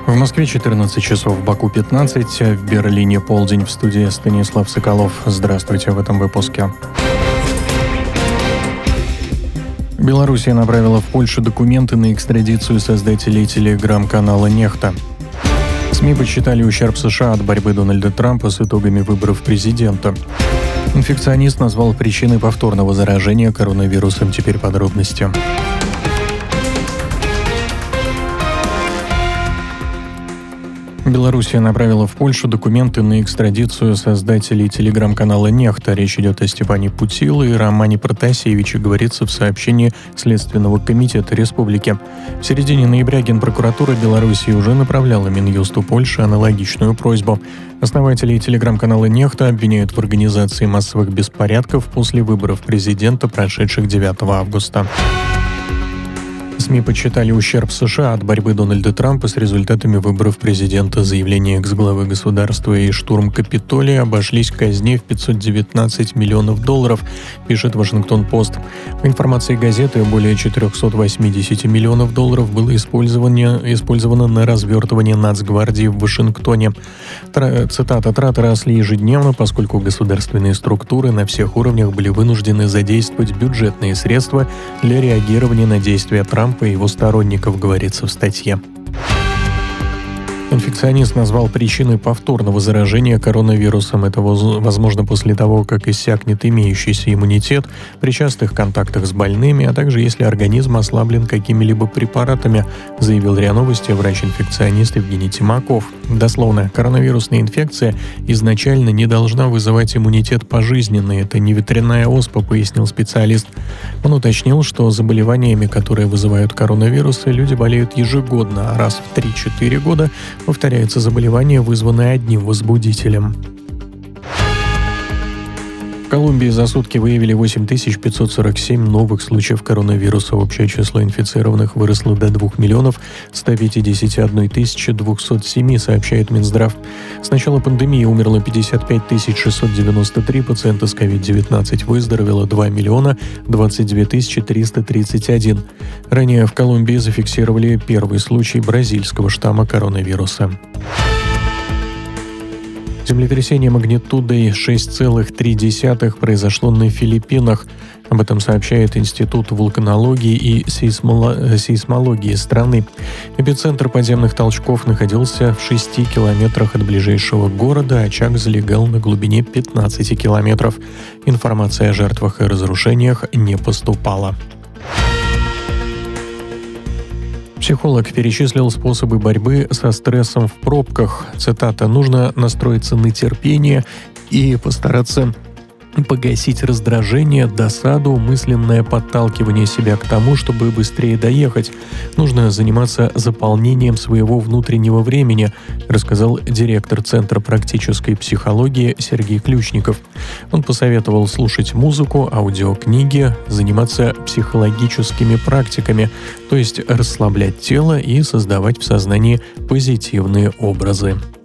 В Москве 14 часов, в Баку 15, в Берлине полдень. В студии Станислав Соколов. Здравствуйте в этом выпуске. Белоруссия направила в Польшу документы на экстрадицию создателей телеграм-канала «Нехта». СМИ подсчитали ущерб США от борьбы Дональда Трампа с итогами выборов президента. Инфекционист назвал причиной повторного заражения коронавирусом. Теперь подробности. Белоруссия направила в Польшу документы на экстрадицию создателей телеграм-канала «Нехта». Речь идет о Степане Путило и Романе Протасевиче, говорится в сообщении Следственного комитета республики. В середине ноября Генпрокуратура Белоруссии уже направляла Минюсту Польши аналогичную просьбу. Основателей телеграм-канала «Нехта» обвиняют в организации массовых беспорядков после выборов президента, прошедших 9 августа. СМИ подсчитали ущерб США от борьбы Дональда Трампа с результатами выборов президента. Заявление экс-главы государства и штурм Капитолия обошлись казне в $519 миллионов, пишет Вашингтон-Пост. По информации газеты, более $480 миллионов было использовано на развертывание нацгвардии в Вашингтоне. Цитата: «Траты росли ежедневно, поскольку государственные структуры на всех уровнях были вынуждены задействовать бюджетные средства для реагирования на действия Трампа и его сторонников», говорится в статье. Инфекционист назвал причиной повторного заражения коронавирусом. Это возможно после того, как иссякнет имеющийся иммунитет при частых контактах с больными, а также если организм ослаблен какими-либо препаратами, заявил РИА Новости врач-инфекционист Евгений Тимаков. Дословно: коронавирусная инфекция изначально не должна вызывать иммунитет пожизненно. Это не ветряная оспа, пояснил специалист. Он уточнил, что заболеваниями, которые вызывают коронавирусы, люди болеют ежегодно, а раз в 3-4 года повторяется заболевание, вызванное одним возбудителем. В Колумбии за сутки выявили 8547 новых случаев коронавируса. Общее число инфицированных выросло до 2 151 207, сообщает Минздрав. С начала пандемии умерло 55 693 пациента с COVID-19, выздоровело 2 22 331. Ранее в Колумбии зафиксировали первый случай бразильского штамма коронавируса. Землетрясение магнитудой 6,3 произошло на Филиппинах. Об этом сообщает Институт вулканологии и сейсмологии страны. Эпицентр подземных толчков находился в 6 километрах от ближайшего города, очаг залегал на глубине 15 километров. Информация о жертвах и разрушениях не поступала. Психолог перечислил способы борьбы со стрессом в пробках. Цитата: «Нужно настроиться на терпение и постараться погасить раздражение, досаду, мысленное подталкивание себя к тому, чтобы быстрее доехать. Нужно заниматься заполнением своего внутреннего времени», рассказал директор Центра практической психологии Сергей Ключников. Он посоветовал слушать музыку, аудиокниги, заниматься психологическими практиками, то есть расслаблять тело и создавать в сознании позитивные образы.